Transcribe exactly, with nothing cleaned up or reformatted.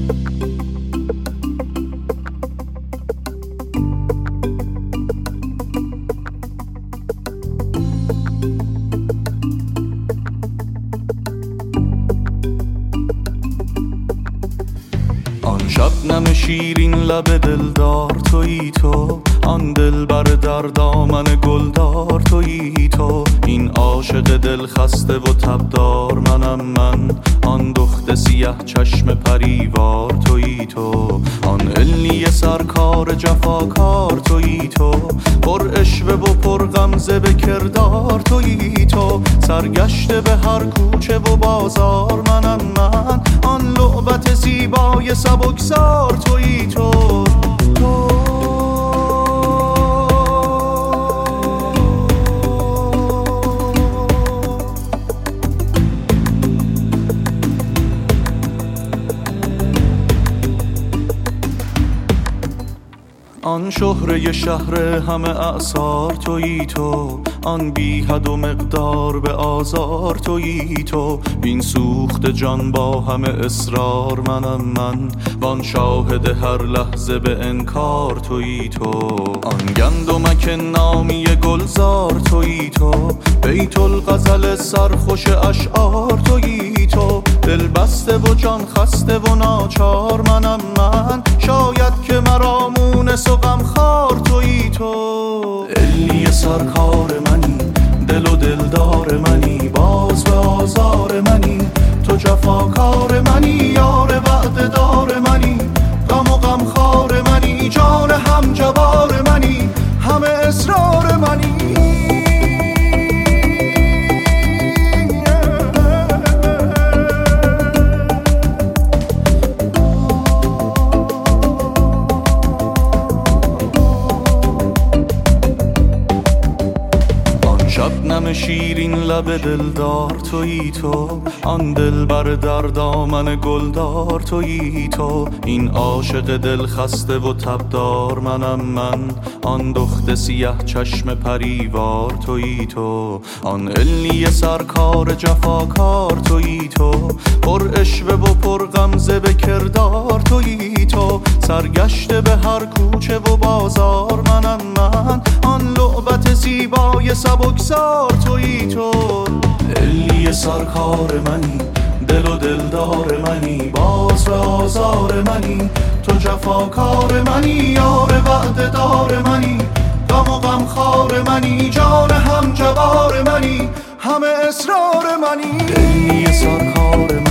شبنم شیرین لب دلدار تویی تو، آن دلبر در دامن گلدار تویی تو. این عاشق دل خسته و تبدار منم من، آن دخت سیه چشم پریوار تویی تو. آن علنی سرکار جفاکار تویی تو، پر عشوه و پر غمزه به کردار تویی تو. سرگشته به هر کوچه و بازار منم من، آن لعبت زیبای سبکسار تویی تو. تو آن شهره شهر همه اعصار تویی تو، آن بی حد و مقدار به آزار تویی تو. این سوخت جان با همه اصرار منم من، وان شاهد هر لحظه به انکار تویی تو. آن گندمک نامی گلزار تویی تو، بیت الغزل سرخوش اشعار تویی تو. دل بسته و جان خسته و ناچار منم من، شاید که مرا مونس و غمخوار تویی تو. علنی سرکار منی، دل و دلدار منی، باز به آزار منی. تو جفاکار منی، یار وعده دار منی، غم و غمخوار منی، جان هم جوار منی، همه اصرار منی. شبنم شیرین لب دلدار تویی تو، آن دلبر در دامن گلدار تویی تو. این عاشق دل خسته و تبدار منم من، آن دخت سیه چشم پریوار تویی تو. آن علنی سرکار جفاکار تویی تو، پر عشوه و پر غمزه به کردار تویی تو. سرگشته به هر کوچه و بازار منم من، آن لعبت زیبای سبکسار تویی تو. علنی سرکار منی، دل و دلدار منی، باز به آزار منی. تو جفاکار منی، یار وعده دار منی، غم و غمخوار منی، جان هم جوار منی، همه اصرار منی. علنی سرکار منی،